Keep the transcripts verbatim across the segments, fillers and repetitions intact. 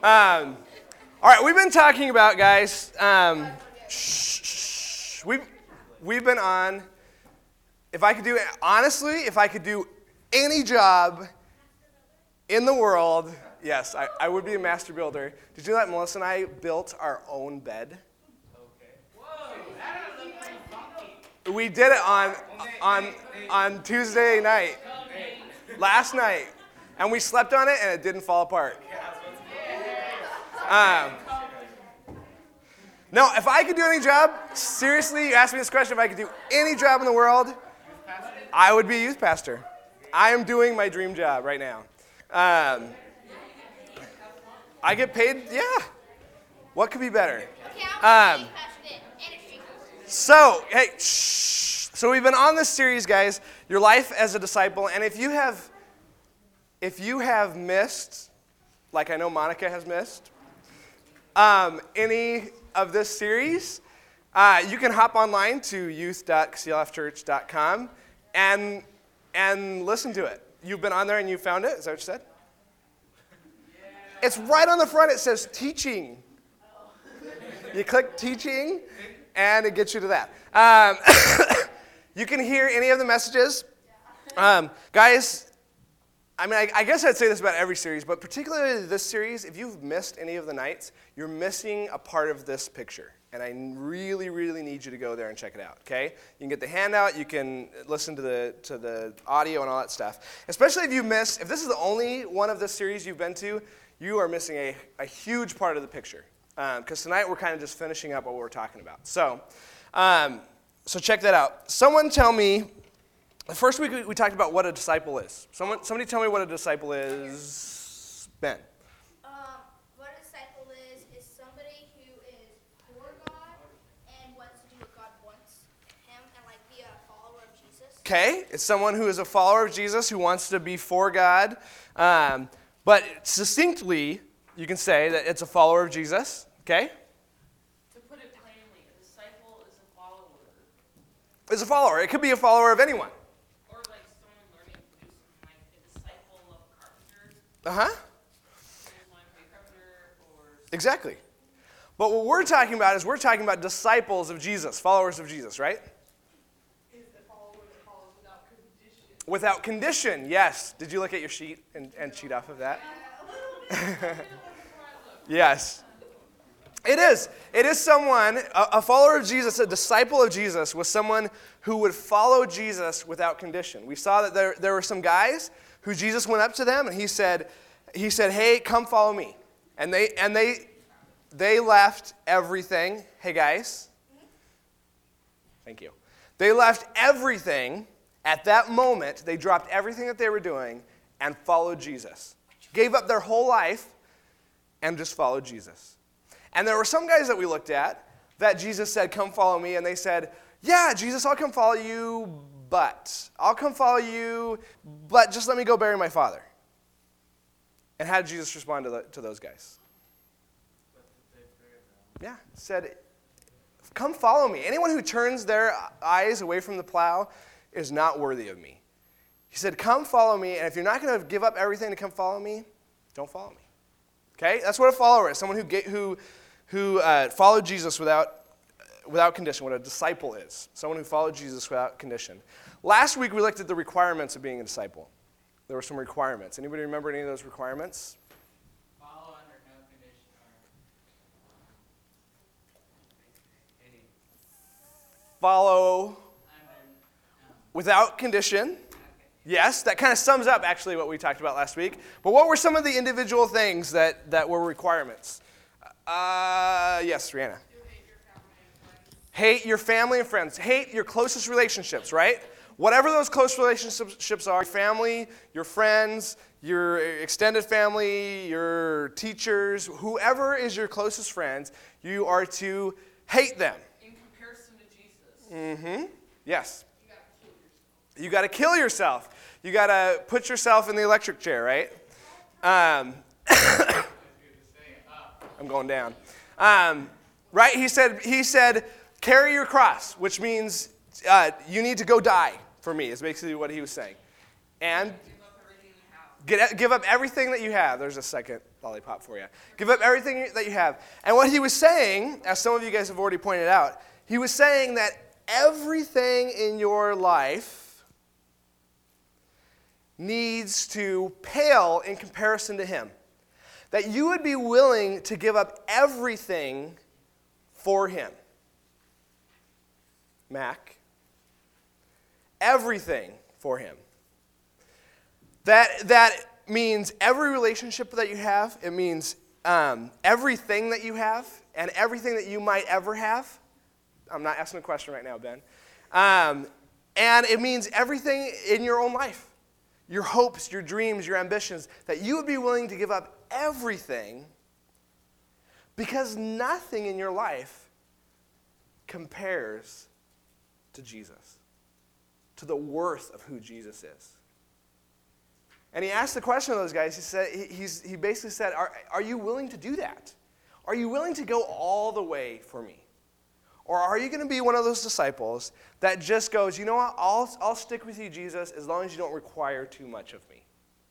Um, all right, we've been talking about, guys, um, shh, shh, we've, we've been on, if I could do, honestly, if I could do any job in the world, yes, I, I would be a master builder. Did you know that Melissa and I built our own bed? We did it on on on Tuesday night, last night, and we slept on it, and it didn't fall apart. Um, no, if I could do any job, seriously, you asked me this question, if I could do any job in the world, I would be a youth pastor. I am doing my dream job right now. Um, I get paid, yeah. What could be better? Um, So, hey, shh. So we've been on this series, guys, Your Life as a Disciple, and if you have, if you have missed, like I know Monica has missed, um, any of this series, uh, you can hop online to youth dot c l f church dot com and and listen to it. You've been on there and you found it? Is that what you said? It's right on the front. It says teaching. You click teaching, and it gets you to that. Um, you can hear any of the messages. Um, guys, I mean, I, I guess I'd say this about every series, but particularly this series, if you've missed any of the nights, you're missing a part of this picture. And I really, really need you to go there and check it out, okay? You can get the handout, you can listen to the to the audio and all that stuff. Especially if you miss, if this is the only one of this series you've been to, you are missing a, a huge part of the picture. Because um, tonight we're kind of just finishing up what we're talking about. So, um, so check that out. Someone tell me, the first week we, we talked about what a disciple is. Someone, somebody tell me what a disciple is. Ben. Um, what a disciple is, is somebody who is for God and wants to do what God wants him and like be a follower of Jesus. Okay, it's someone who is a follower of Jesus who wants to be for God. Um, but succinctly, you can say that it's a follower of Jesus, okay? To put it plainly, a disciple is a follower. It's a follower. It could be a follower of anyone. Or like someone learning to do something, like a disciple of carpenters. Uh-huh. Someone learning to be a carpenter, or... Exactly. But what we're talking about is we're talking about disciples of Jesus, followers of Jesus, right? Is the follower that follows without condition. Without condition, yes. Did you look at your sheet and, and cheat off of that? Yes. It is. It is someone, a, a follower of Jesus, a disciple of Jesus, was someone who would follow Jesus without condition. We saw that there, there were some guys who Jesus went up to them and he said, he said, hey, come follow me. And they and they they left everything. Hey guys. Thank you. They left everything at that moment. They dropped everything that they were doing and followed Jesus. Gave up their whole life and just followed Jesus. And there were some guys that we looked at that Jesus said, come follow me. And they said, yeah, Jesus, I'll come follow you, but. I'll come follow you, but just let me go bury my father. And how did Jesus respond to, the, to those guys? Yeah, said, come follow me. Anyone who turns their eyes away from the plow is not worthy of me. He said, come follow me, and if you're not going to give up everything to come follow me, don't follow me. Okay? That's what a follower is, someone who get, who who uh, followed Jesus without without condition, what a disciple is, someone who followed Jesus without condition. Last week we looked at the requirements of being a disciple. There were some requirements. Anybody remember any of those requirements? Follow under no condition. Or... Follow without condition. Yes, that kind of sums up actually what we talked about last week. But what were some of the individual things that, that were requirements? Uh, yes, Rihanna. Hate your family and friends. Hate your closest relationships, right? Whatever those close relationships are, your family, your friends, your extended family, your teachers, whoever is your closest friends, you are to hate them. In comparison to Jesus. Mm-hmm. Yes. You got to kill yourself. You got to put yourself in the electric chair, right? Um, I'm going down. Um, right? He said, he said, carry your cross, which means uh, you need to go die for me, is basically what he was saying. And Get, give up everything that you have. There's a second lollipop for you. Give up everything that you have. And what he was saying, as some of you guys have already pointed out, he was saying that everything in your life needs to pale in comparison to him. That you would be willing to give up everything for him. Mac. Everything for him. That, that means every relationship that you have. It means um, everything that you have and everything that you might ever have. I'm not asking a question right now, Ben. Um, and it means everything in your own life. Your hopes, your dreams, your ambitions. That you would be willing to give up everything because nothing in your life compares to Jesus. To the worth of who Jesus is. And he asked the question of those guys. He said, he, he's, he basically said, are, are you willing to do that? Are you willing to go all the way for me? Or are you going to be one of those disciples that just goes, you know what, I'll, I'll stick with you, Jesus, as long as you don't require too much of me?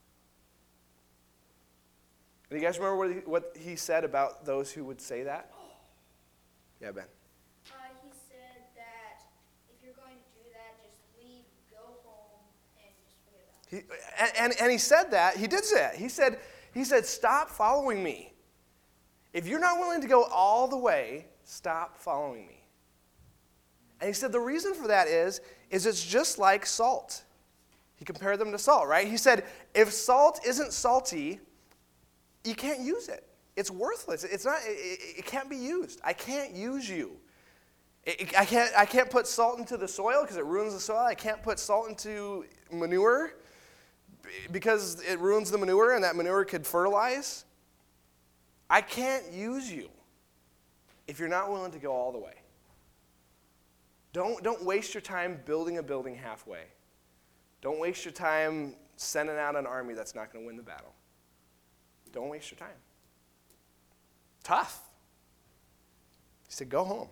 Do you guys remember what he, what he said about those who would say that? Yeah, Ben. Uh, he said that if you're going to do that, just leave, go home, and just forget about it. He, and, and, and he said that. He did say that. He said, he said, stop following me. If you're not willing to go all the way, stop following me. And he said the reason for that is, is it's just like salt. He compared them to salt, right? He said, if salt isn't salty, you can't use it. It's worthless. It's not. It, it can't be used. I can't use you. It, it, I can't. I can't put salt into the soil because it ruins the soil. I can't put salt into manure because it ruins the manure, and that manure could fertilize. I can't use you if you're not willing to go all the way. Don't, don't waste your time building a building halfway. Don't waste your time sending out an army that's not going to win the battle. Don't waste your time. Tough. He said, go home.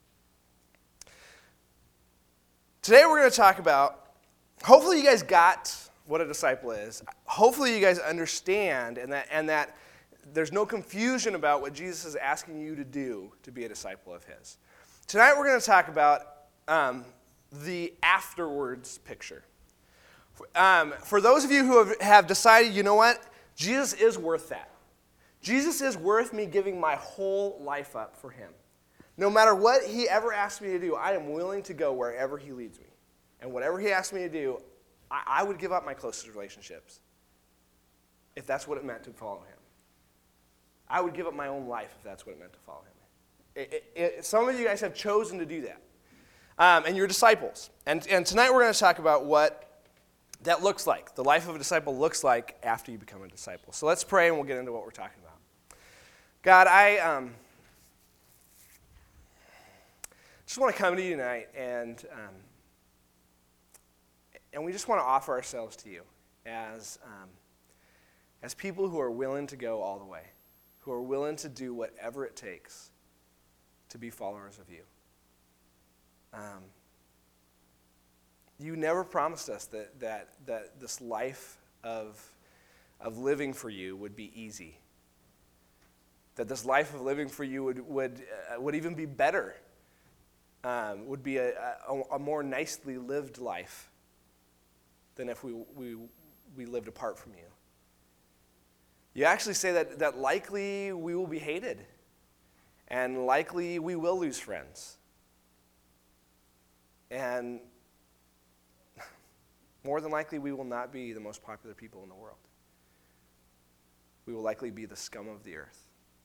Today we're going to talk about, hopefully you guys got what a disciple is. Hopefully you guys understand and that, and that there's no confusion about what Jesus is asking you to do to be a disciple of his. Tonight we're going to talk about um, the afterwards picture. Um, for those of you who have, have decided, you know what, Jesus is worth that. Jesus is worth me giving my whole life up for him. No matter what he ever asks me to do, I am willing to go wherever he leads me. And whatever he asks me to do, I, I would give up my closest relationships if that's what it meant to follow him. I would give up my own life if that's what it meant to follow him. It, it, it, some of you guys have chosen to do that. Um, and you're disciples. And, and tonight we're going to talk about what that looks like, the life of a disciple looks like after you become a disciple. So let's pray and we'll get into what we're talking about. God, I um, just want to come to you tonight and um, and we just want to offer ourselves to you as um, as people who are willing to go all the way, who are willing to do whatever it takes to be followers of you. Um, you never promised us that that that this life of of living for you would be easy. That this life of living for you would would uh, would even be better. Um, would be a, a, a more nicely lived life than if we we we lived apart from you. You actually say that that likely we will be hated, and likely we will lose friends. And more than likely, we will not be the most popular people in the world. We will likely be the scum of the earth.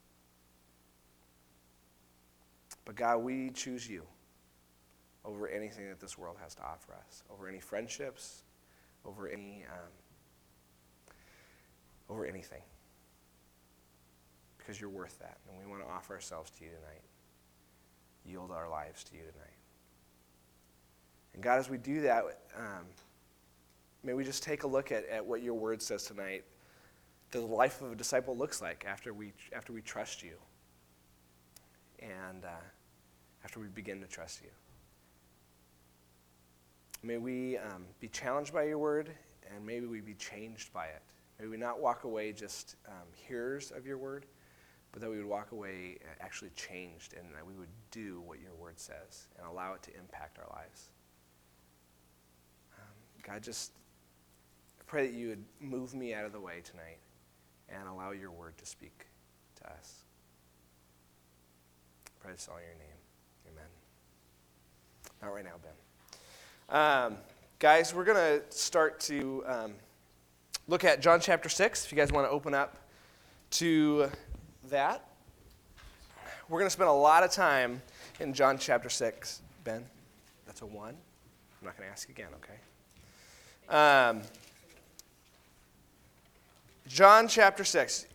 But God, we choose you over anything that this world has to offer us, over any friendships, over any, um, over anything. Because you're worth that, and we want to offer ourselves to you tonight. Yield our lives to you tonight. And God, as we do that, um, may we just take a look at, at what your word says tonight, that the life of a disciple looks like after we after we trust you and uh, after we begin to trust you. May we um, be challenged by your word, and maybe we be changed by it May we not walk away just um, hearers of your word, but that we would walk away actually changed, and that we would do what your word says and allow it to impact our lives. Um, God, just I pray that you would move me out of the way tonight and allow your word to speak to us. I pray this all in your name. Amen. Not right now, Ben. Um, guys, we're going to start to um, look at John chapter six. If you guys want to open up to that. We're going to spend a lot of time in John chapter six. Ben, that's a one. I'm not going to ask again, okay? Um, John chapter six.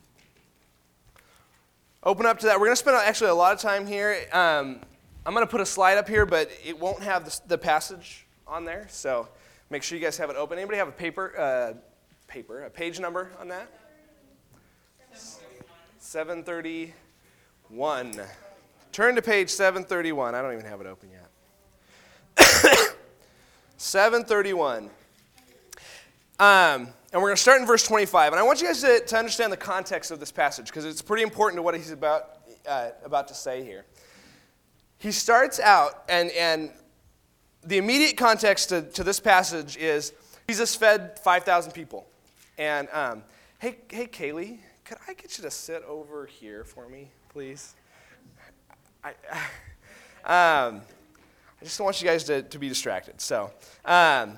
Open up to that. We're going to spend actually a lot of time here. Um, I'm going to put a slide up here, but it won't have the, the passage on there, so make sure you guys have it open. Anybody have a paper, uh, paper, a page number on that? seven thirty-one. Turn to page seven thirty-one. I don't even have it open yet. seven thirty-one. Um, and we're going to start in verse twenty-five. And I want you guys to, to understand the context of this passage, because it's pretty important to what he's about, uh, about to say here. He starts out, and, and the immediate context to, to this passage is Jesus fed five thousand people. And, um, hey, hey, Kaylee, could I get you to sit over here for me, please? I, um, I just don't want you guys to, to be distracted. So, um,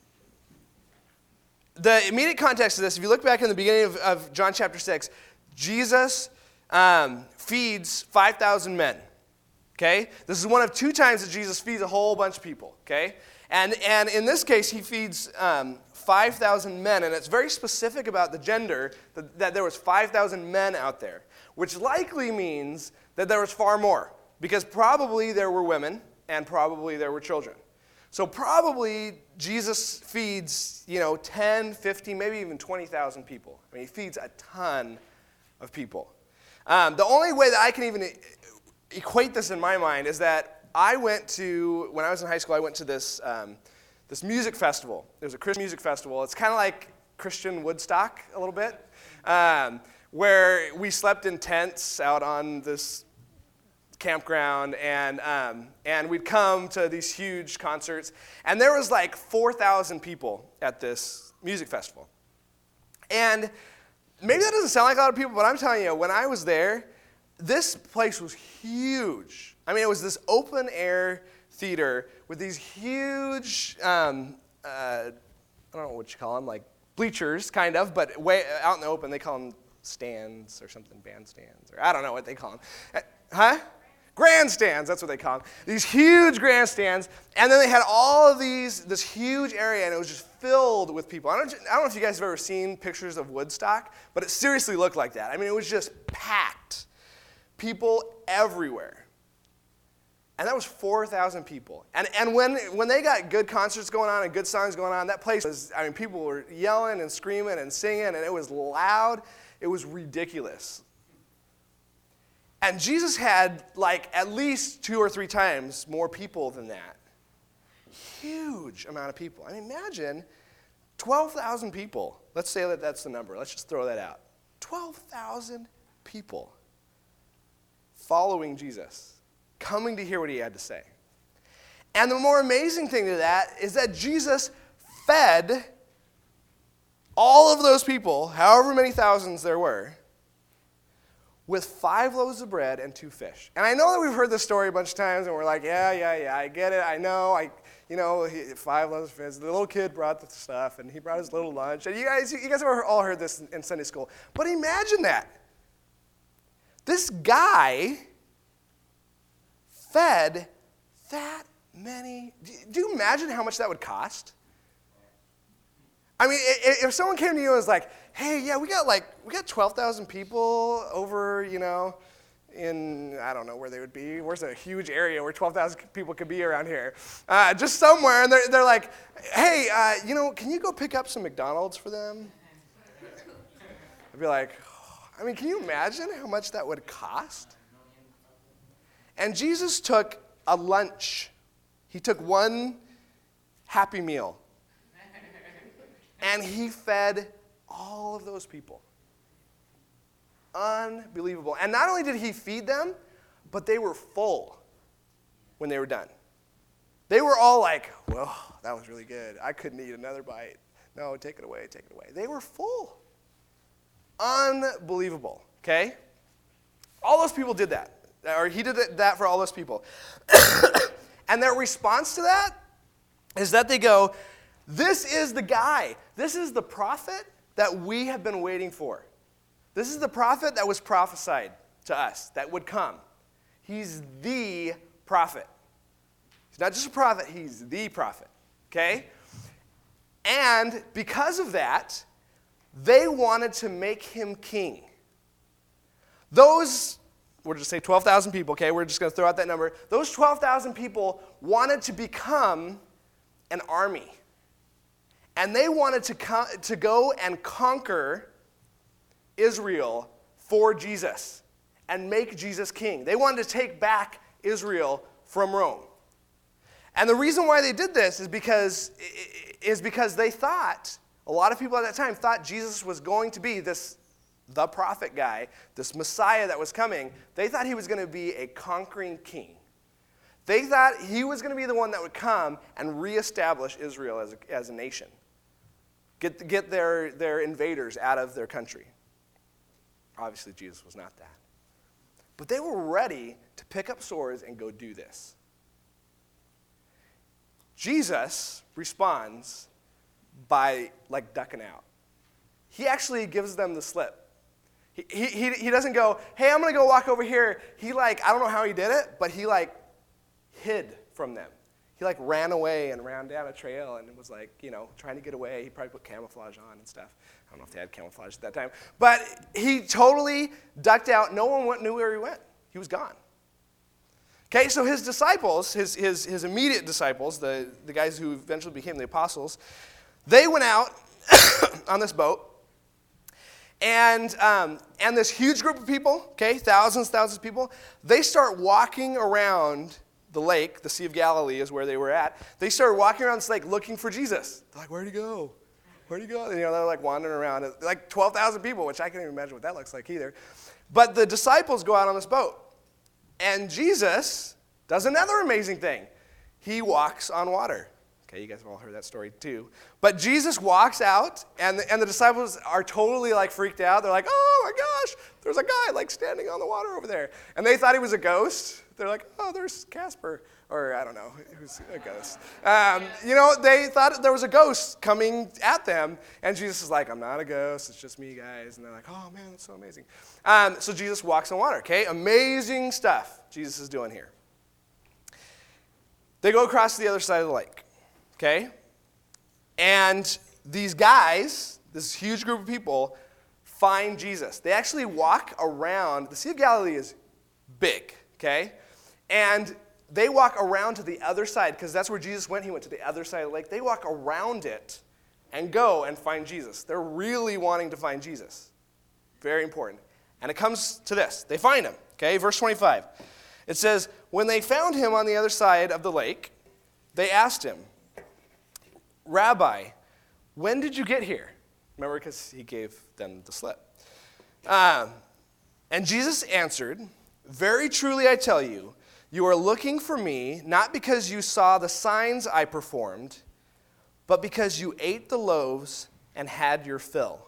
the immediate context of this, if you look back in the beginning of, of John chapter six, Jesus um, feeds five thousand men. Okay? This is one of two times that Jesus feeds a whole bunch of people. Okay? And, and in this case, he feeds um, five thousand men, and it's very specific about the gender, that, that there was five thousand men out there, which likely means that there was far more, because probably there were women, and probably there were children. So probably Jesus feeds, you know, ten, fifteen, maybe even twenty thousand people. I mean, he feeds a ton of people. Um, the only way that I can even equate this in my mind is that I went to, when I was in high school, I went to this um, this music festival. It was a Christian music festival. It's kind of like Christian Woodstock a little bit, um, where we slept in tents out on this campground, and um, and we'd come to these huge concerts, and there was like four thousand people at this music festival. And maybe that doesn't sound like a lot of people, but I'm telling you, when I was there, this place was huge. I mean, it was this open-air theater with these huge, um, uh, I don't know what you call them, like bleachers, kind of, but way out in the open, they call them stands or something, bandstands, or I don't know what they call them. Uh, huh? Grandstands, that's what they call them. These huge grandstands, and then they had all of these, this huge area, and it was just filled with people. I don't, I don't know if you guys have ever seen pictures of Woodstock, but it seriously looked like that. I mean, it was just packed. People everywhere. And that was four thousand people. And and when when they got good concerts going on and good songs going on, that place was, I mean, people were yelling and screaming and singing, and it was loud. It was ridiculous. And Jesus had, like, at least two or three times more people than that. Huge amount of people. I mean, imagine twelve thousand people. Let's say that that's the number. Let's just throw that out. twelve thousand people following Jesus, coming to hear what he had to say. And the more amazing thing to that is that Jesus fed all of those people, however many thousands there were, with five loaves of bread and two fish. And I know that we've heard this story a bunch of times, and we're like, yeah, yeah, yeah, I get it, I know, I, you know, he, five loaves of fish. The little kid brought the stuff, and he brought his little lunch. And you guys, you guys have all heard this in, in Sunday school. But imagine that. This guy fed that many. Do you imagine how much that would cost? I mean, if someone came to you and was like, hey, yeah, we got like, we got twelve thousand people over, you know, in, I don't know where they would be. Where's a huge area where twelve thousand people could be around here? Uh, just somewhere. And they're, they're like, hey, uh, you know, can you go pick up some McDonald's for them? I'd be like, I mean, can you imagine how much that would cost? And Jesus took a lunch. He took one Happy Meal. And he fed all of those people. Unbelievable. And not only did he feed them, but they were full when they were done. They were all like, well, that was really good. I couldn't eat another bite. No, take it away, take it away. They were full. Unbelievable, okay? All those people did that. Or he did that for all those people. And their response to that is that they go, this is the guy. This is the prophet that we have been waiting for. This is the prophet that was prophesied to us that would come. He's the prophet. He's not just a prophet, he's the prophet, okay? And because of that, they wanted to make him king. Those, we're just say twelve thousand people, okay? We're just going to throw out that number. Those twelve thousand people wanted to become an army. And they wanted to, co- to go and conquer Israel for Jesus and make Jesus king. They wanted to take back Israel from Rome. And the reason why they did this is because, is because they thought, a lot of people at that time thought Jesus was going to be this, the prophet guy, this Messiah that was coming. They thought he was going to be a conquering king. They thought he was going to be the one that would come and reestablish Israel as a, as a nation. Get, get their, their invaders out of their country. Obviously, Jesus was not that. But they were ready to pick up swords and go do this. Jesus responds by, like, ducking out. He actually gives them the slip. He, he, he doesn't go, hey, I'm going to go walk over here. He, like, I don't know how he did it, but he, like, hid from them. He, like, ran away and ran down a trail and was, like, you know, trying to get away. He probably put camouflage on and stuff. I don't know if they had camouflage at that time. But he totally ducked out. No one went, knew where he went. He was gone. Okay, so his disciples, his, his, his immediate disciples, the, the guys who eventually became the apostles, they went out on this boat. And, um, and this huge group of people, okay, thousands, thousands of people, they start walking around the lake. The Sea of Galilee is where they were at. They started walking around this lake looking for Jesus. They're like, where'd he go? Where'd he go? And, you know, they're like wandering around. Like twelve thousand people, which I can't even imagine what that looks like either. But the disciples go out on this boat. And Jesus does another amazing thing. He walks on water. Okay, you guys have all heard that story too. But Jesus walks out, and the, and the disciples are totally like freaked out. They're like, oh my gosh, there's a guy like standing on the water over there. And they thought he was a ghost. They're like, oh, there's Casper. Or I don't know, who's a ghost. Um, you know, they thought there was a ghost coming at them. And Jesus is like, I'm not a ghost, it's just me, guys. And they're like, oh man, that's so amazing. Um, so Jesus walks on water, okay? Amazing stuff Jesus is doing here. They go across to the other side of the lake. Okay? And these guys, this huge group of people, find Jesus. They actually walk around. The Sea of Galilee is big, okay? And they walk around to the other side, because that's where Jesus went. He went to the other side of the lake. They walk around it and go and find Jesus. They're really wanting to find Jesus. Very important. And it comes to this. They find him, okay? Verse twenty-five. It says, when they found him on the other side of the lake, they asked him, Rabbi, when did you get here? Remember, because he gave them the slip. Um, and Jesus answered, very truly I tell you, you are looking for me, not because you saw the signs I performed, but because you ate the loaves and had your fill.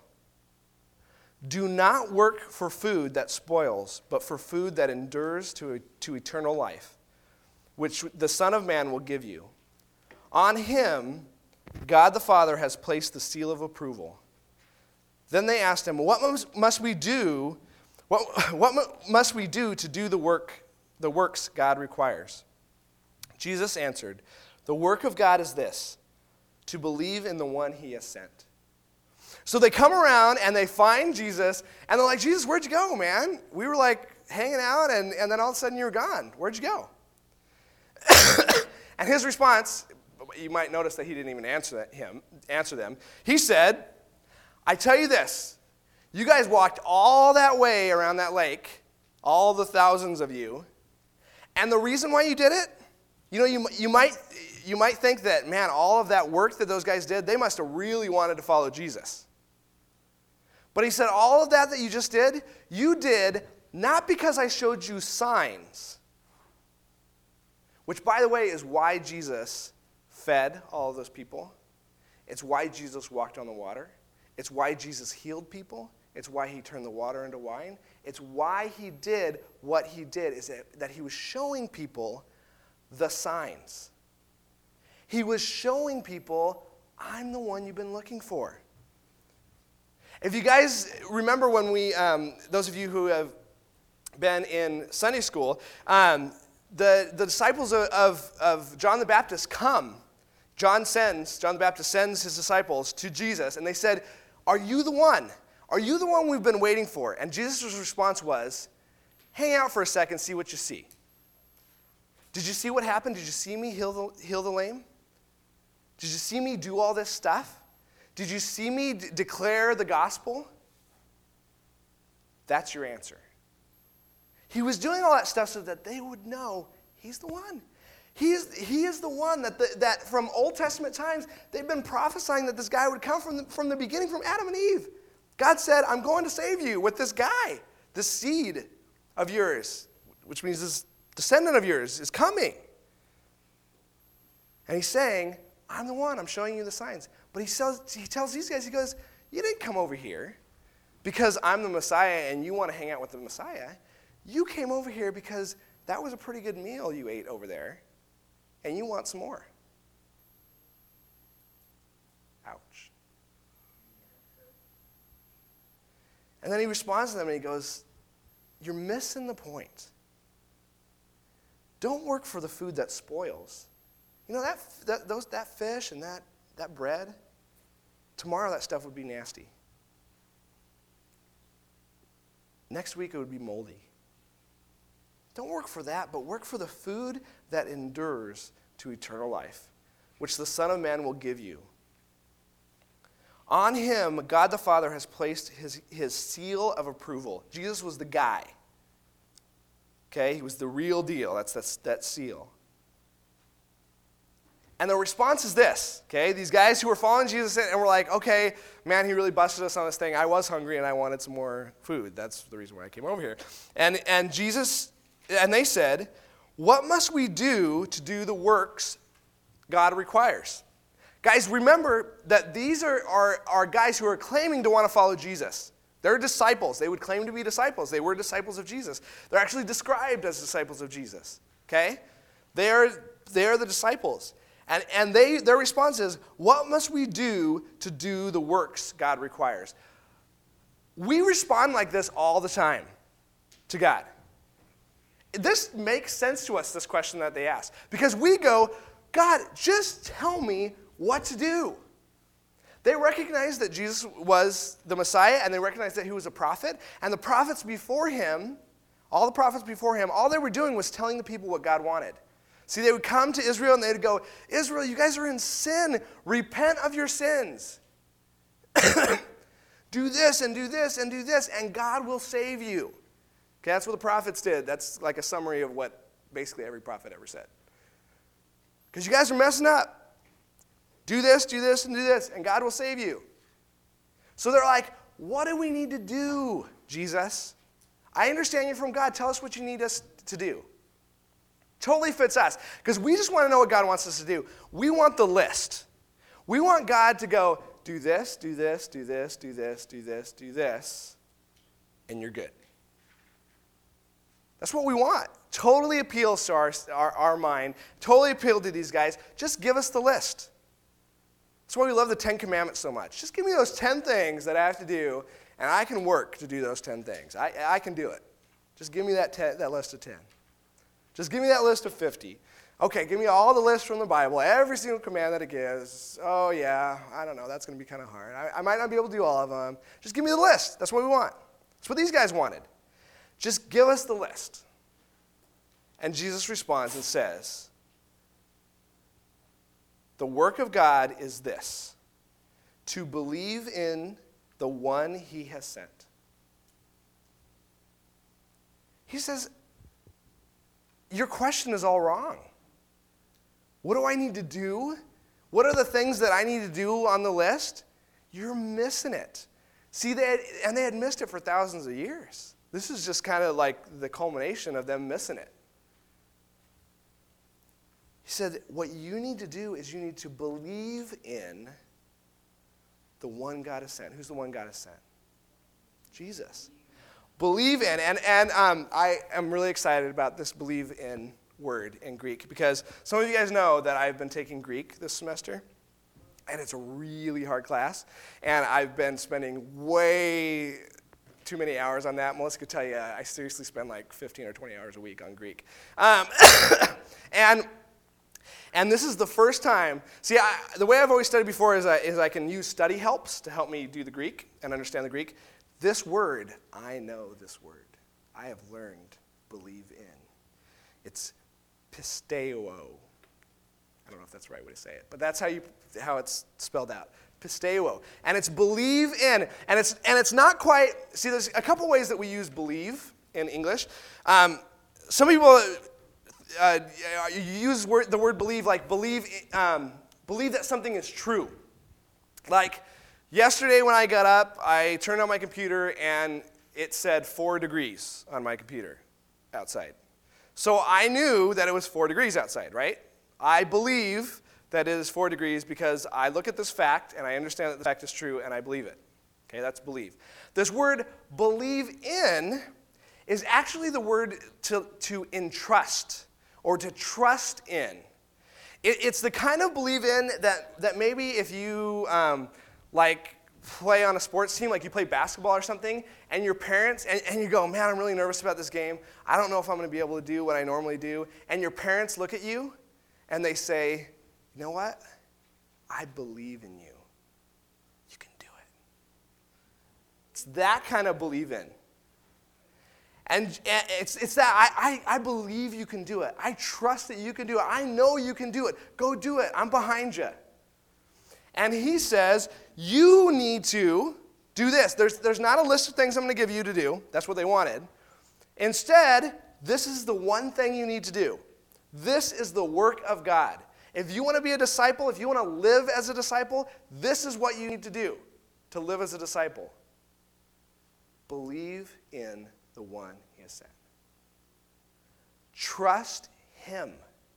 Do not work for food that spoils, but for food that endures to, to eternal life, which the Son of Man will give you. On him, God the Father has placed the seal of approval. Then they asked him, what must we do? What, what must we do to do the work, the works God requires? Jesus answered, the work of God is this, to believe in the one he has sent. So they come around and they find Jesus, and they're like, Jesus, where'd you go, man? We were like hanging out, and, and then all of a sudden you were gone. Where'd you go? And his response, you might notice that he didn't even answer that, him, answer them. He said, I tell you this, you guys walked all that way around that lake, all the thousands of you, and the reason why you did it, you know, you, you might you might think that, man, all of that work that those guys did, they must have really wanted to follow Jesus. But he said, all of that that you just did, you did not because I showed you signs, which, by the way, is why Jesus fed all of those people. It's why Jesus walked on the water. It's why Jesus healed people. It's why he turned the water into wine. It's why he did what he did, is that, that he was showing people the signs. He was showing people, I'm the one you've been looking for. If you guys remember when we, um, those of you who have been in Sunday school, um, the, the disciples of, of, of John the Baptist come. John sends, John the Baptist sends his disciples to Jesus, and they said, are you the one? Are you the one we've been waiting for? And Jesus' response was, hang out for a second, see what you see. Did you see what happened? Did you see me heal the, heal the lame? Did you see me do all this stuff? Did you see me d- declare the gospel? That's your answer. He was doing all that stuff so that they would know he's the one. He is, he is the one that, the, that from Old Testament times, they've been prophesying that this guy would come from the, from the beginning, from Adam and Eve. God said, I'm going to save you with this guy, this seed of yours, which means this descendant of yours is coming. And he's saying, I'm the one, I'm showing you the signs. But he tells, he tells these guys, he goes, you didn't come over here because I'm the Messiah and you want to hang out with the Messiah. You came over here because that was a pretty good meal you ate over there, and you want some more. Ouch. And then he responds to them and he goes, you're missing the point. Don't work for the food that spoils. You know, that, that, those, that fish and that, that bread, tomorrow that stuff would be nasty. Next week it would be moldy. Don't work for that, but work for the food that endures to eternal life, which the Son of Man will give you. On him, God the Father has placed his, his seal of approval. Jesus was the guy. Okay, he was the real deal. That's, that's that seal. And the response is this, okay? These guys who were following Jesus and were like, okay, man, he really busted us on this thing. I was hungry and I wanted some more food. That's the reason why I came over here. And, and Jesus, and they said, what must we do to do the works God requires? Guys, remember that these are, are, are guys who are claiming to want to follow Jesus. They're disciples. They would claim to be disciples. They were disciples of Jesus. They're actually described as disciples of Jesus, okay? They are, they are the disciples. And, and they, their response is, what must we do to do the works God requires? We respond like this all the time to God. This makes sense to us, this question that they ask. Because we go, God, just tell me what to do. They recognized that Jesus was the Messiah, and they recognized that he was a prophet. And the prophets before him, all the prophets before him, all they were doing was telling the people what God wanted. See, they would come to Israel and they would go, Israel, you guys are in sin. Repent of your sins. Do this and do this and do this, and God will save you. Okay, that's what the prophets did. That's like a summary of what basically every prophet ever said. Because you guys are messing up. Do this, do this, and do this, and God will save you. So they're like, what do we need to do, Jesus? I understand you're from God. Tell us what you need us to do. Totally fits us. Because we just want to know what God wants us to do. We want the list. We want God to go, do this, do this, do this, do this, do this, do this, and you're good. That's what we want. Totally appeals to our, our, our mind. Totally appeal to these guys. Just give us the list. That's why we love the Ten Commandments so much. Just give me those ten things that I have to do, and I can work to do those ten things. I, I can do it. Just give me that, ten, that list of ten. Just give me that list of fifty. Okay, give me all the lists from the Bible, every single command that it gives. Oh, yeah, I don't know. That's going to be kind of hard. I, I might not be able to do all of them. Just give me the list. That's what we want. That's what these guys wanted. Just give us the list. And Jesus responds and says, the work of God is this, to believe in the one he has sent. He says, your question is all wrong. What do I need to do? What are the things that I need to do on the list? You're missing it. See, they had, and they had missed it for thousands of years. This is just kind of like the culmination of them missing it. He said, what you need to do is you need to believe in the one God has sent. Who's the one God has sent? Jesus. Believe in. And, and um, I am really excited about this believe in word in Greek because some of you guys know that I've been taking Greek this semester. And it's a really hard class. And I've been spending way too many hours on that. Melissa could tell you I seriously spend like fifteen or twenty hours a week on Greek. Um, and... And this is the first time, see, I, the way I've always studied before is I, is I can use study helps to help me do the Greek and understand the Greek. This word, I know this word. I have learned believe in. It's pisteuo. I don't know if that's the right way to say it, but that's how you how it's spelled out. Pisteuo. And it's believe in. And it's and it's not quite, see, there's a couple ways that we use believe in English. Um, some people... Uh, you use word, the word believe like believe, um, believe that something is true. Like yesterday when I got up, I turned on my computer and it said four degrees on my computer outside. So I knew that it was four degrees outside, right? I believe that it is four degrees because I look at this fact and I understand that the fact is true and I believe it. Okay, that's believe. This word believe in is actually the word to, to entrust. Or to trust in. It, it's the kind of believe in that, that maybe if you um, like play on a sports team, like you play basketball or something, and your parents, and, and you go, man, I'm really nervous about this game. I don't know if I'm going to be able to do what I normally do. And your parents look at you, and they say, you know what? I believe in you. You can do it. It's that kind of believe in. And it's, it's that I, I, I believe you can do it. I trust that you can do it. I know you can do it. Go do it. I'm behind you. And he says, you need to do this. There's, there's not a list of things I'm going to give you to do. That's what they wanted. Instead, this is the one thing you need to do. This is the work of God. If you want to be a disciple, if you want to live as a disciple, this is what you need to do to live as a disciple. Believe in the one he has sent. Trust him.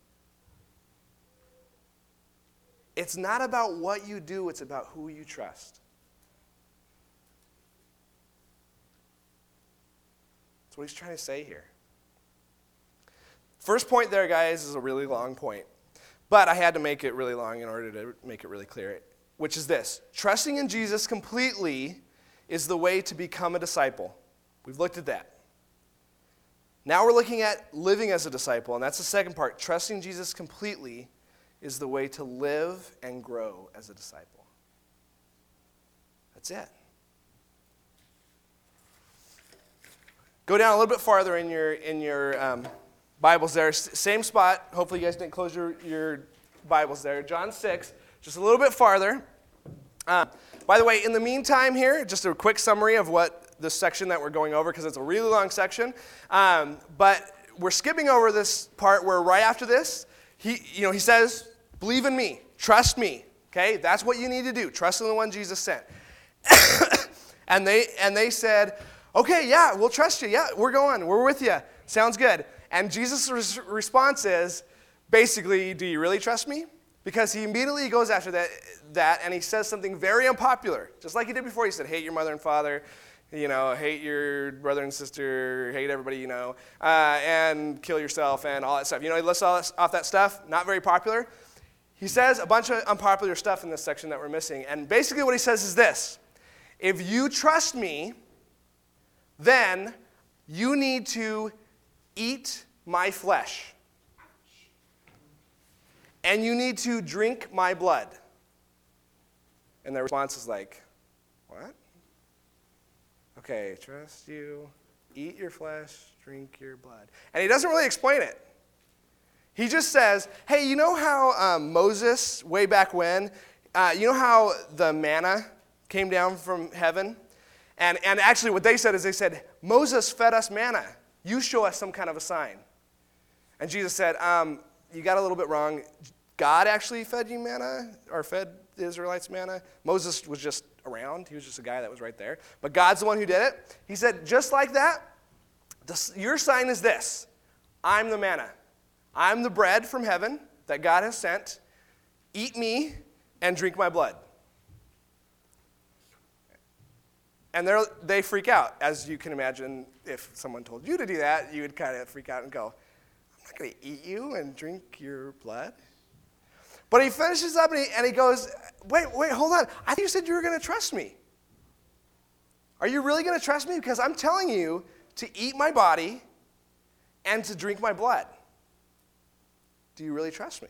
It's not about what you do, it's about who you trust. That's what he's trying to say here. First point there, guys, is a really long point. But I had to make it really long in order to make it really clear, which is this. Trusting in Jesus completely is the way to become a disciple. We've looked at that. Now we're looking at living as a disciple, and that's the second part. Trusting Jesus completely is the way to live and grow as a disciple. That's it. Go down a little bit farther in your in your um, Bibles there. S- same spot. Hopefully you guys didn't close your, your Bibles there. John six, just a little bit farther. Uh, by the way, in the meantime here, just a quick summary of what this section that we're going over, because it's a really long section. Um, but we're skipping over this part where right after this, he, you know, he says, believe in me, trust me. Okay, that's what you need to do. Trust in the one Jesus sent. and they and they said, okay, yeah, we'll trust you. Yeah, we're going. We're with you. Sounds good. And Jesus' res- response is, basically, do you really trust me? Because he immediately goes after that, that, and he says something very unpopular. Just like he did before. He said, hate your mother and father. You know, hate your brother and sister, hate everybody you know, uh, and kill yourself and all that stuff. You know, he lists all this, off that stuff, not very popular. He says a bunch of unpopular stuff in this section that we're missing. And basically what he says is this. If you trust me, then you need to eat my flesh. And you need to drink my blood. And their response is like, what? Okay, trust you, eat your flesh, drink your blood. And he doesn't really explain it. He just says, hey, you know how um, Moses, way back when, uh, you know how the manna came down from heaven? And, and actually what they said is they said, Moses fed us manna. You show us some kind of a sign. And Jesus said, um, you got a little bit wrong. God actually fed you manna, or fed the Israelites manna. Moses was just around. He was just a guy that was right there. But God's the one who did it. He said, just like that, the, your sign is this. I'm the manna. I'm the bread from heaven that God has sent. Eat me and drink my blood. And they freak out. As you can imagine, if someone told you to do that, you would kind of freak out and go, I'm not going to eat you and drink your blood. But he finishes up and he, and he goes, wait, wait, hold on. I think you said you were going to trust me. Are you really going to trust me? Because I'm telling you to eat my body and to drink my blood. Do you really trust me?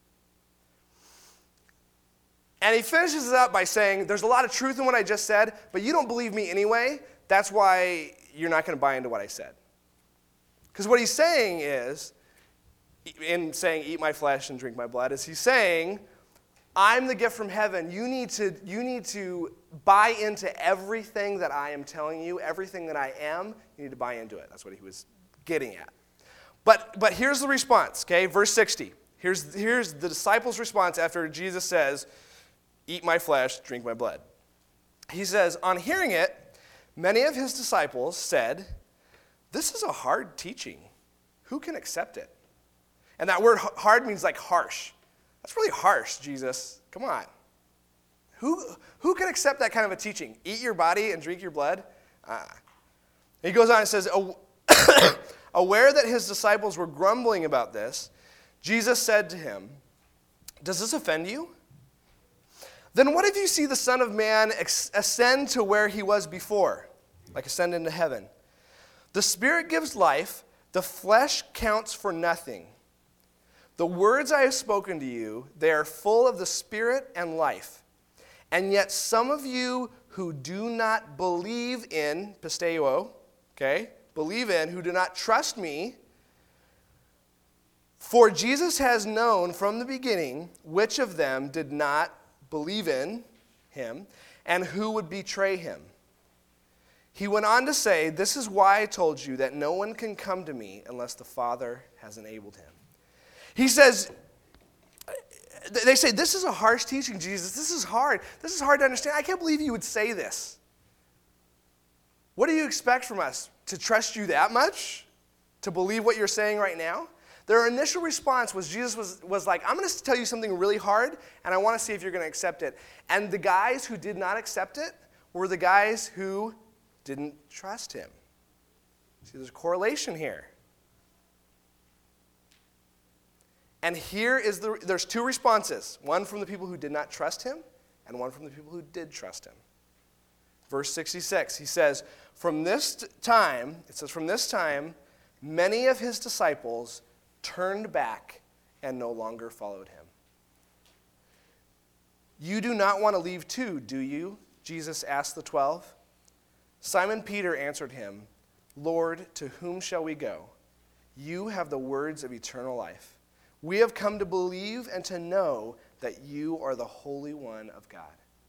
And he finishes it up by saying, there's a lot of truth in what I just said, but you don't believe me anyway. That's why you're not going to buy into what I said. Because what he's saying is, in saying, eat my flesh and drink my blood, is he's saying, I'm the gift from heaven. You need to, you need to buy into everything that I am telling you, everything that I am. You need to buy into it. That's what he was getting at. But, but here's the response, okay? Verse sixty. Here's, here's the disciples' response after Jesus says, eat my flesh, drink my blood. He says, on hearing it, many of his disciples said, this is a hard teaching. Who can accept it? And that word hard means like harsh. That's really harsh, Jesus. Come on. Who, who can accept that kind of a teaching? Eat your body and drink your blood? Uh, he goes on and says, aware that his disciples were grumbling about this, Jesus said to him, does this offend you? Then what if you see the Son of Man ascend to where he was before, like ascend into heaven? The Spirit gives life, the flesh counts for nothing. The words I have spoken to you, they are full of the Spirit and life. And yet some of you who do not believe in, pisteuo, okay, believe in, who do not trust me, for Jesus has known from the beginning which of them did not believe in him, and who would betray him. He went on to say, this is why I told you that no one can come to me unless the Father has enabled him. He says, they say, this is a harsh teaching, Jesus. This is hard. This is hard to understand. I can't believe you would say this. What do you expect from us? To trust you that much? To believe what you're saying right now? Their initial response was Jesus was, was like, I'm going to tell you something really hard, and I want to see if you're going to accept it. And the guys who did not accept it were the guys who didn't trust him. See, there's a correlation here. And here is the, there's two responses. One from the people who did not trust him, and one from the people who did trust him. Verse sixty-six, he says, from this time, it says, from this time, many of his disciples turned back and no longer followed him. You do not want to leave too, do you? Jesus asked the twelve. Simon Peter answered him, Lord, to whom shall we go? You have the words of eternal life. We have come to believe and to know that you are the Holy One of God.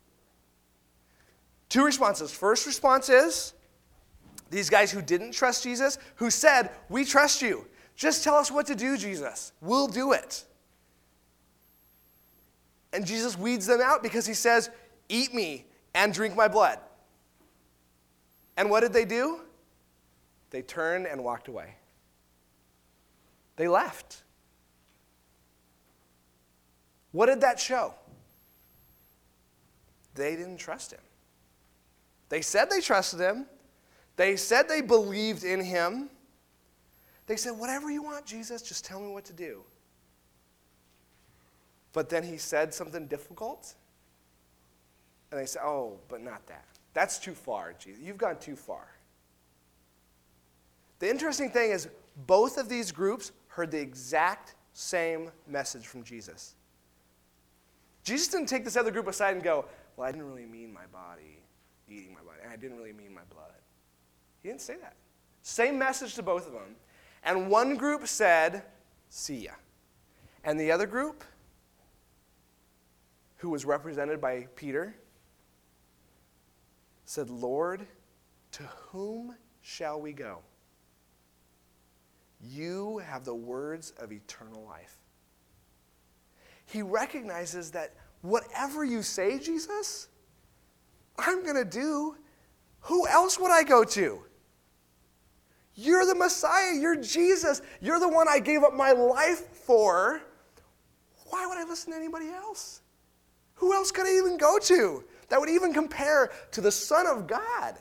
Two responses. First response is, these guys who didn't trust Jesus, who said, we trust you. Just tell us what to do, Jesus. We'll do it. And Jesus weeds them out because he says, eat me and drink my blood. And what did they do? They turned and walked away. They left. What did that show? They didn't trust him. They said they trusted him. They said they believed in him. They said, whatever you want, Jesus, just tell me what to do. But then he said something difficult. And they said, oh, but not that. That's too far, Jesus. You've gone too far. The interesting thing is both of these groups heard the exact same message from Jesus. Jesus didn't take this other group aside and go, well, I didn't really mean my body, eating my body, and I didn't really mean my blood. He didn't say that. Same message to both of them. And one group said, see ya. And the other group, who was represented by Peter, said, Lord, to whom shall we go? You have the words of eternal life. He recognizes that whatever you say, Jesus, I'm going to do, who else would I go to? You're the Messiah. You're Jesus. You're the one I gave up my life for. Why would I listen to anybody else? Who else could I even go to that would even compare to the Son of God?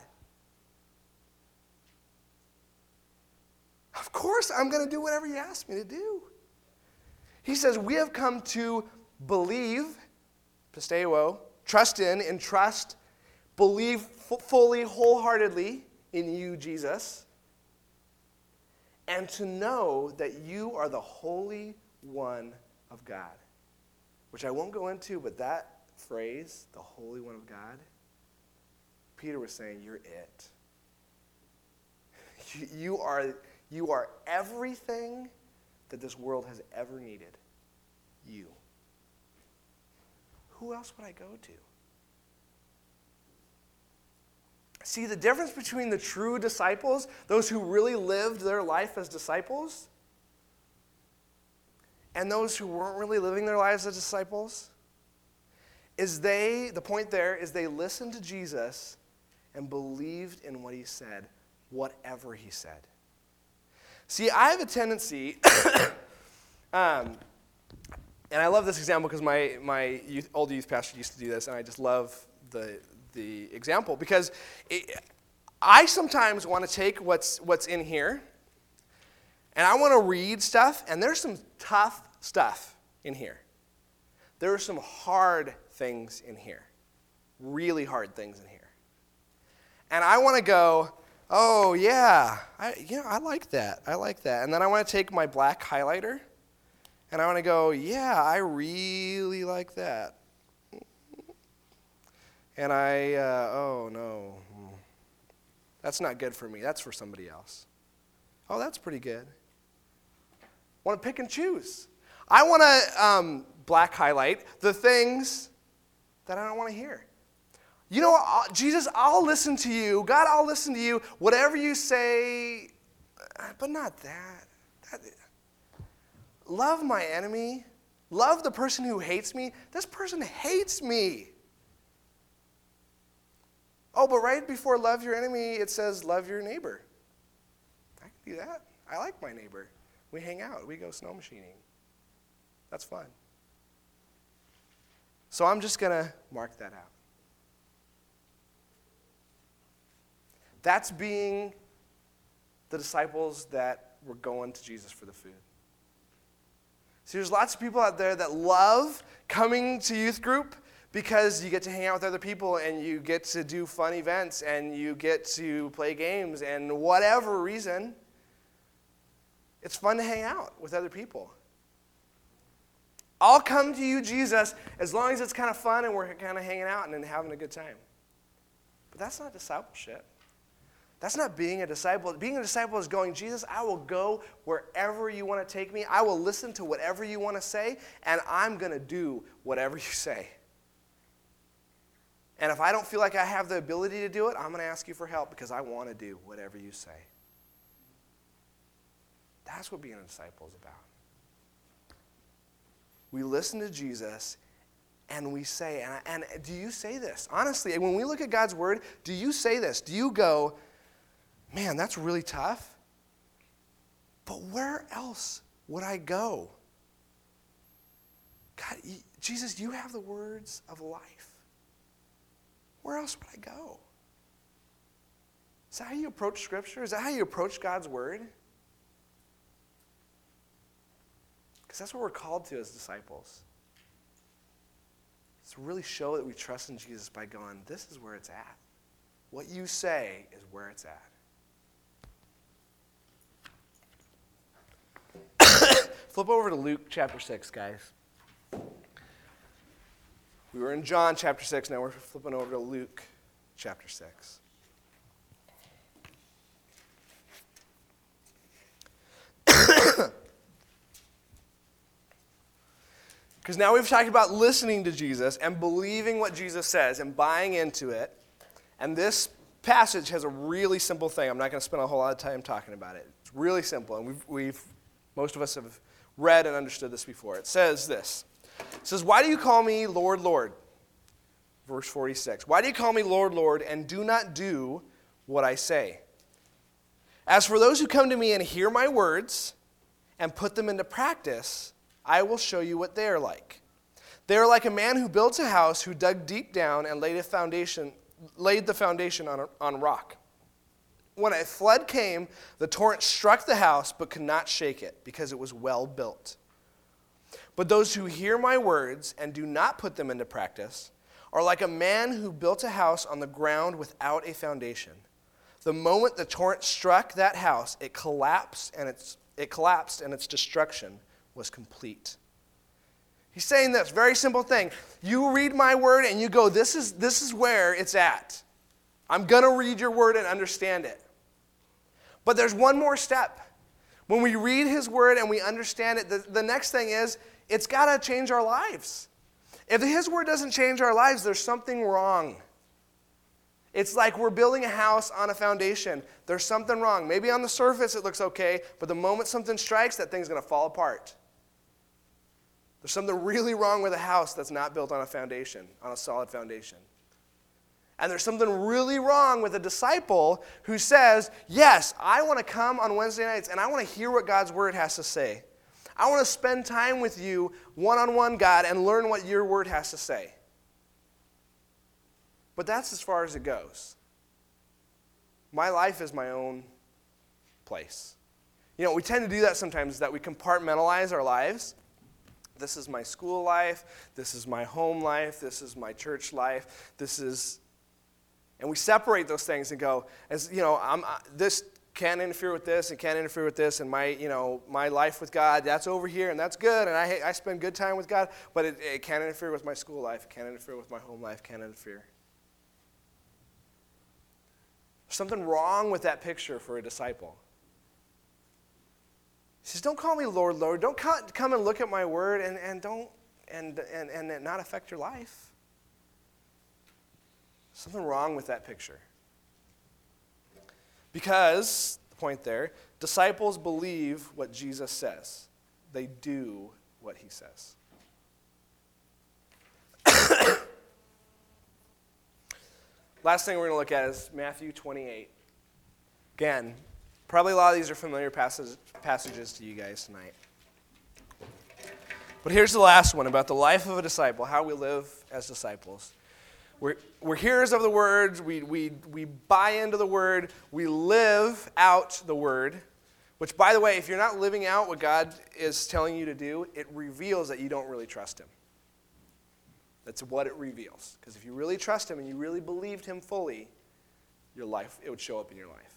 Of course, I'm going to do whatever you ask me to do. He says, we have come to believe, pisteuo, trust in, and trust, believe f- fully, wholeheartedly in you, Jesus, and to know that you are the Holy One of God, which I won't go into, but that phrase, the Holy One of God, Peter was saying, you're it. You, you are, you are everything that this world has ever needed. You. Who else would I go to? See, the difference between the true disciples, those who really lived their life as disciples, and those who weren't really living their lives as disciples, is they, the point there is they listened to Jesus and believed in what he said, whatever he said. See, I have a tendency, um, and I love this example because my, my youth, old youth pastor used to do this, and I just love the the example because it, I sometimes want to take what's what's in here, and I want to read stuff, and there's some tough stuff in here. There are some hard things in here, really hard things in here, and I want to go, oh yeah, I yeah I like that, I like that, and then I want to take my black highlighter, and I want to go, yeah, I really like that. And I, uh, oh no, that's not good for me. That's for somebody else. Oh, that's pretty good. Want to pick and choose. I want to um, black highlight the things that I don't want to hear. You know what, I'll, Jesus, I'll listen to you. God, I'll listen to you. Whatever you say, but not that. that love my enemy. Love the person who hates me. This person hates me. Oh, but right before love your enemy, it says love your neighbor. I can do that. I like my neighbor. We hang out. We go snow machining. That's fun. So I'm just going to mark that out. That's being the disciples that were going to Jesus for the food. See, there's lots of people out there that love coming to youth group because you get to hang out with other people and you get to do fun events and you get to play games and whatever reason, it's fun to hang out with other people. I'll come to you, Jesus, as long as it's kind of fun and we're kind of hanging out and having a good time. But that's not discipleship. That's not being a disciple. Being a disciple is going, Jesus, I will go wherever you want to take me. I will listen to whatever you want to say, and I'm going to do whatever you say. And if I don't feel like I have the ability to do it, I'm going to ask you for help because I want to do whatever you say. That's what being a disciple is about. We listen to Jesus and we say, and, and do you say this? Honestly, when we look at God's word, do you say this? Do you go, man, that's really tough, but where else would I go? God, Jesus, you have the words of life. Where else would I go? Is that how you approach Scripture? Is that how you approach God's Word? Because that's what we're called to as disciples. It's to really show that we trust in Jesus by going, this is where it's at. What you say is where it's at. Flip over to Luke chapter six, guys. We were in John chapter six, now we're flipping over to Luke chapter six. Because now we've talked about listening to Jesus and believing what Jesus says and buying into it. And this passage has a really simple thing. I'm not going to spend a whole lot of time talking about it. It's really simple, and we've, we've most of us have read and understood this before. It says this. It says, why do you call me Lord, Lord? Verse forty-six. Why do you call me Lord, Lord, and do not do what I say? As for those who come to me and hear my words and put them into practice, I will show you what they are like. They are like a man who built a house, who dug deep down and laid a foundation, laid the foundation on, on rock. When a flood came, the torrent struck the house, but could not shake it, because it was well built. But those who hear my words and do not put them into practice are like a man who built a house on the ground without a foundation. The moment the torrent struck that house, it collapsed, and its it collapsed, and its destruction was complete. He's saying this very simple thing. You read my word and you go, this is this is where it's at. I'm going to read your word and understand it. But there's one more step. When we read his word and we understand it, the, the next thing is, it's got to change our lives. If his word doesn't change our lives, there's something wrong. It's like we're building a house on a foundation. There's something wrong. Maybe on the surface it looks okay, but the moment something strikes, that thing's going to fall apart. There's something really wrong with a house that's not built on a foundation, on a solid foundation. And there's something really wrong with a disciple who says, yes, I want to come on Wednesday nights and I want to hear what God's word has to say. I want to spend time with you one-on-one, God, and learn what your word has to say. But that's as far as it goes. My life is my own place. You know, we tend to do that sometimes, that we compartmentalize our lives. This is my school life. This is my home life. This is my church life. This is... And we separate those things and go, as you know, I'm, uh, this can't interfere with this and can't interfere with this, and my, you know, my life with God, that's over here, and that's good, and I, I spend good time with God, but it, it can't interfere with my school life, it can't interfere with my home life, can't interfere. There's something wrong with that picture for a disciple. He says, don't call me Lord, Lord. Don't come and look at my word and, and don't and, and, and it not affect your life. Something wrong with that picture. Because, the point there, disciples believe what Jesus says. They do what he says. Last thing we're going to look at is Matthew twenty-eight. Again, probably a lot of these are familiar passages, passages to you guys tonight. But here's the last one about the life of a disciple, how we live as disciples. We're, we're hearers of the word, we, we, we buy into the word, we live out the word, which, by the way, if you're not living out what God is telling you to do, it reveals that you don't really trust him. That's what it reveals. Because if you really trust him and you really believed him fully, your life, it would show up in your life.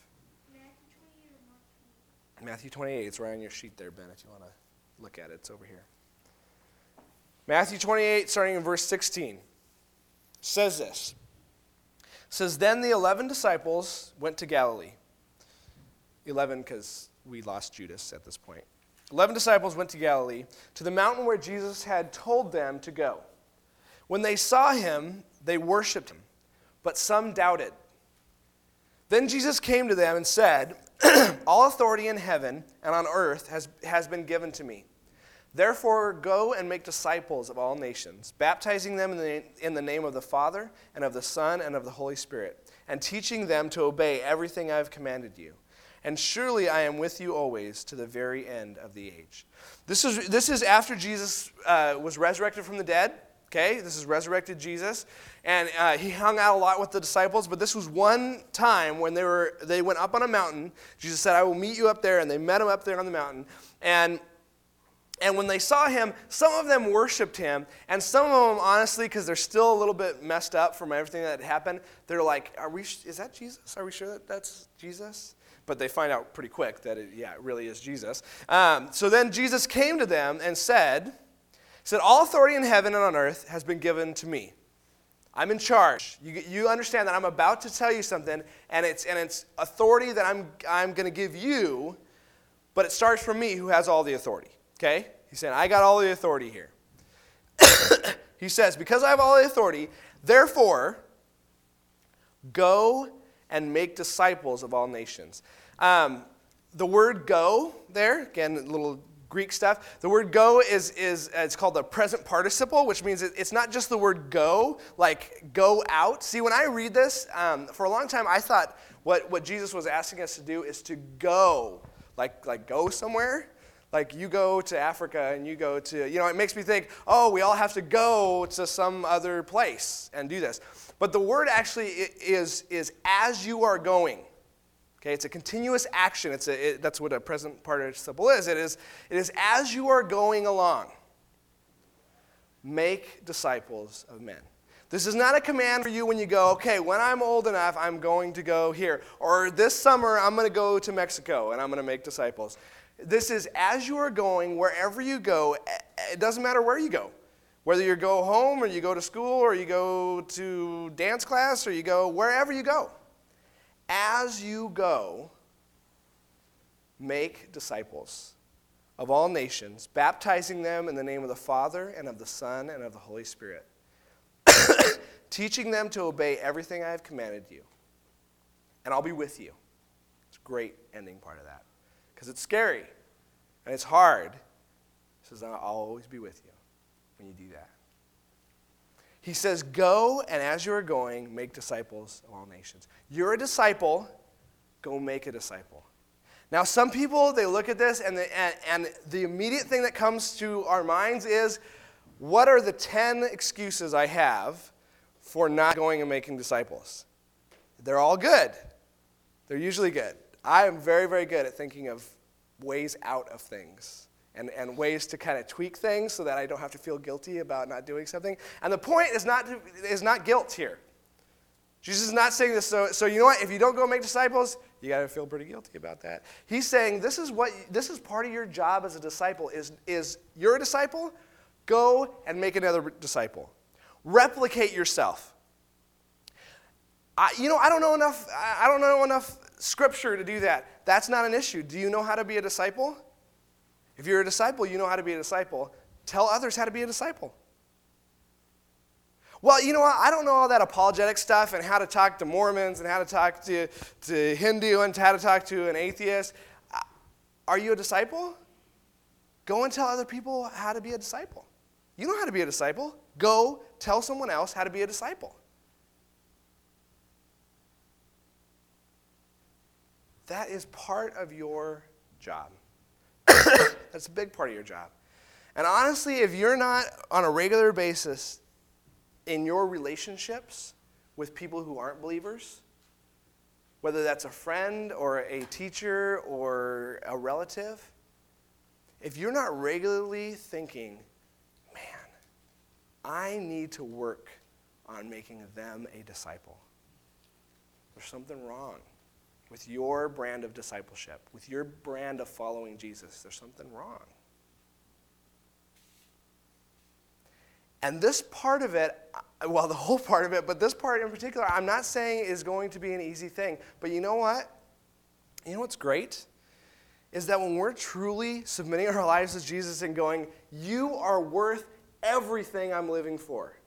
Matthew twenty-eight, it's right on your sheet there, Ben, if you want to look at it. It's over here. Matthew twenty-eight, starting in verse sixteen, says this. It says, then the eleven disciples went to Galilee. Eleven, because we lost Judas at this point. Eleven disciples went to Galilee, to the mountain where Jesus had told them to go. When they saw him, they worshipped him, but some doubted. Then Jesus came to them and said, all authority in heaven and on earth has, has been given to me. Therefore, go and make disciples of all nations, baptizing them in the, in the name of the Father and of the Son and of the Holy Spirit, and teaching them to obey everything I have commanded you. And surely I am with you always to the very end of the age. This is, this is after Jesus uh, was resurrected from the dead. Okay, this is resurrected Jesus, and uh, he hung out a lot with the disciples, but this was one time when they were they went up on a mountain. Jesus said, I will meet you up there, and they met him up there on the mountain. And and when they saw him, some of them worshiped him, and some of them, honestly, because they're still a little bit messed up from everything that had happened, they're like, "Are we? Is that Jesus? Are we sure that that's Jesus?" But they find out pretty quick that it, yeah, it really is Jesus. Um, so then Jesus came to them and said. He said, all authority in heaven and on earth has been given to me. I'm in charge. You, you understand that I'm about to tell you something, and it's, and it's authority that I'm, I'm going to give you, but it starts from me who has all the authority. Okay? He's saying, I got all the authority here. He says, because I have all the authority, therefore, go and make disciples of all nations. Um, the word go there, again, a little Greek stuff. The word go is, is it's called the present participle, which means it, it's not just the word go, like go out. See, when I read this, um, for a long time I thought what, what Jesus was asking us to do is to go, like, like go somewhere. Like you go to Africa and you go to, you know, it makes me think, oh, we all have to go to some other place and do this. But the word actually is, is as you are going. Okay, it's a continuous action. It's a, it, that's what a present participle is. It is. It is as you are going along, make disciples of men. This is not a command for you when you go, okay, when I'm old enough, I'm going to go here. Or this summer, I'm going to go to Mexico and I'm going to make disciples. This is as you are going, wherever you go, it doesn't matter where you go. Whether you go home or you go to school or you go to dance class or you go wherever you go. As you go, make disciples of all nations, baptizing them in the name of the Father and of the Son and of the Holy Spirit, teaching them to obey everything I have commanded you, and I'll be with you. It's a great ending part of that, because it's scary and it's hard. He says, I'll always be with you when you do that. He says, go, and as you are going, make disciples of all nations. You're a disciple, go make a disciple. Now, some people, they look at this, and the, and, and the immediate thing that comes to our minds is, what are the ten excuses I have for not going and making disciples? They're all good. They're usually good. I am very, very good at thinking of ways out of things. And, and ways to kind of tweak things so that I don't have to feel guilty about not doing something. And the point is not to, is not guilt here. Jesus is not saying this, so, so you know what? If you don't go make disciples, you got to feel pretty guilty about that. He's saying this is what this is part of your job as a disciple. Is, is you're a disciple? Go and make another disciple. Replicate yourself. I, you know, I don't know enough. I don't know enough scripture to do that. That's not an issue. Do you know how to be a disciple? If you're a disciple, you know how to be a disciple. Tell others how to be a disciple. Well, you know what? I don't know all that apologetic stuff and how to talk to Mormons and how to talk to, to Hindu and how to talk to an atheist. Are you a disciple? Go and tell other people how to be a disciple. You know how to be a disciple. Go tell someone else how to be a disciple. That is part of your job. That's a big part of your job. And honestly, if you're not on a regular basis in your relationships with people who aren't believers, whether that's a friend or a teacher or a relative, if you're not regularly thinking, man, I need to work on making them a disciple, there's something wrong. With your brand of discipleship, with your brand of following Jesus, there's something wrong. And this part of it, well, the whole part of it, but this part in particular, I'm not saying is going to be an easy thing. But you know what? You know what's great? Is that when we're truly submitting our lives to Jesus and going, you are worth everything I'm living for.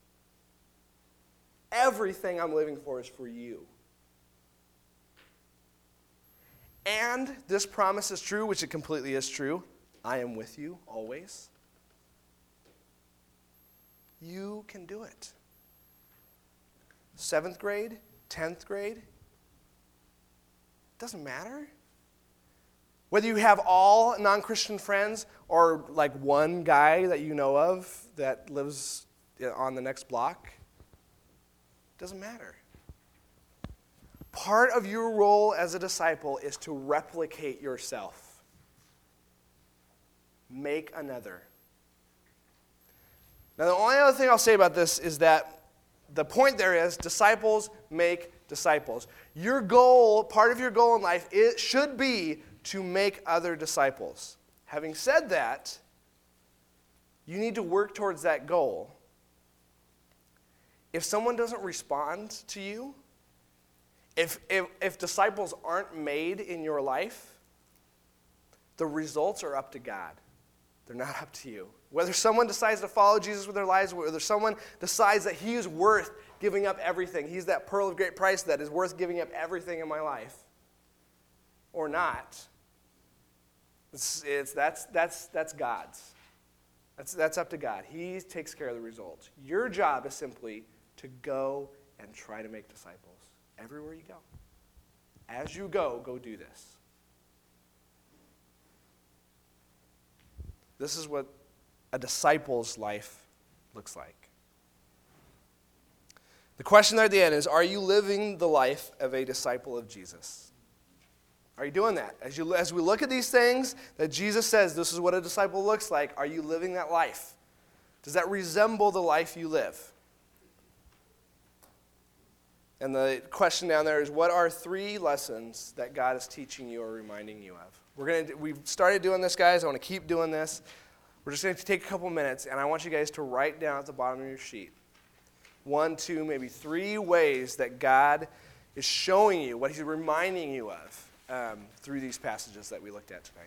Everything I'm living for is for you. And this promise is true, which it completely is true. I am with you always. You can do it. Seventh grade, tenth grade, doesn't matter. Whether you have all non-Christian friends or like one guy that you know of that lives on the next block, doesn't matter. Part of your role as a disciple is to replicate yourself. Make another. Now, the only other thing I'll say about this is that the point there is disciples make disciples. Your goal, part of your goal in life, it should be to make other disciples. Having said that, you need to work towards that goal. If someone doesn't respond to you, If, if if disciples aren't made in your life, the results are up to God. They're not up to you. Whether someone decides to follow Jesus with their lives, whether someone decides that he is worth giving up everything, he's that pearl of great price that is worth giving up everything in my life, or not, It's, it's, that's, that's, that's God's. That's, that's up to God. He takes care of the results. Your job is simply to go and try to make disciples everywhere you go. As you go, go do this. This is what a disciple's life looks like. The question there at the end is, are you living the life of a disciple of Jesus? Are you doing that? As you as we look at these things that Jesus says, this is what a disciple looks like, are you living that life? Does that resemble the life you live? And the question down there is, what are three lessons that God is teaching you or reminding you of? We're gonna we've started doing this, guys. I want to keep doing this. We're just going to take a couple minutes, and I want you guys to write down at the bottom of your sheet one, two, maybe three ways that God is showing you, what he's reminding you of um, through these passages that we looked at tonight.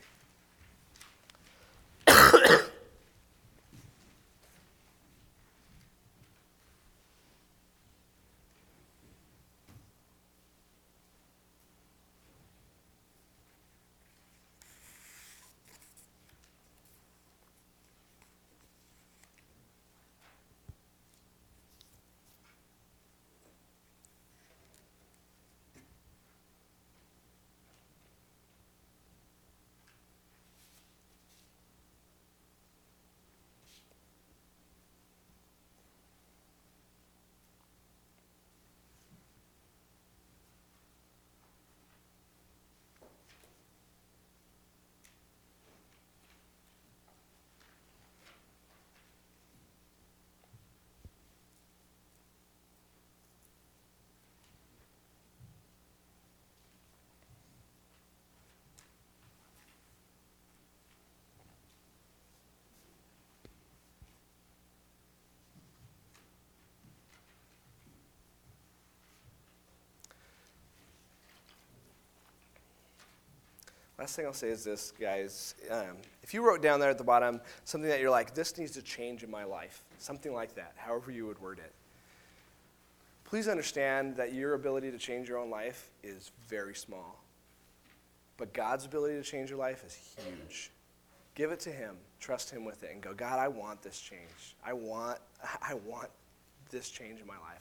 Last thing I'll say is this, guys. Um, if you wrote down there at the bottom something that you're like, this needs to change in my life, something like that, however you would word it, please understand that your ability to change your own life is very small. But God's ability to change your life is huge. Give it to him. Trust him with it and go, God, I want this change. I want, I want this change in my life.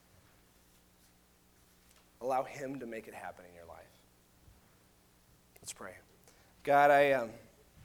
Allow him to make it happen in your life. Let's pray. God, I um,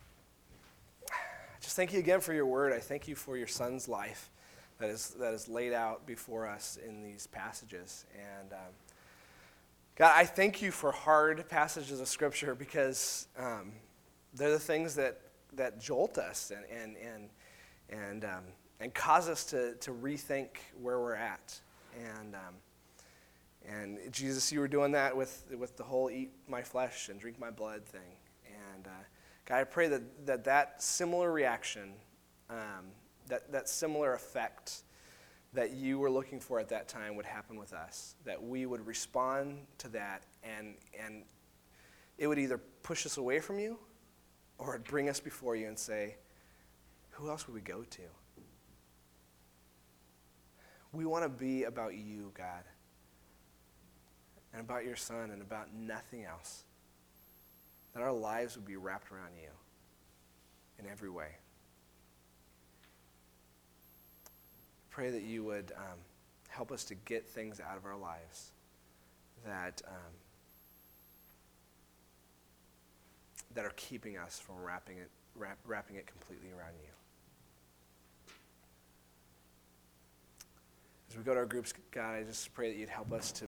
just thank you again for your word. I thank you for your son's life that is that is laid out before us in these passages. And um, God, I thank you for hard passages of Scripture because um, they're the things that, that jolt us and and and and, um, and cause us to to rethink where we're at. And um, And Jesus, you were doing that with with the whole eat my flesh and drink my blood thing. And uh, God, I pray that that, that similar reaction, um, that, that similar effect that you were looking for at that time would happen with us. That we would respond to that and and it would either push us away from you or it'd bring us before you and say, who else would we go to? We want to be about you, God. And about your son and about nothing else. That our lives would be wrapped around you in every way. Pray that you would um, help us to get things out of our lives that um, that are keeping us from wrapping it wrap, wrapping it completely around you. As we go to our groups, God, I just pray that you'd help us to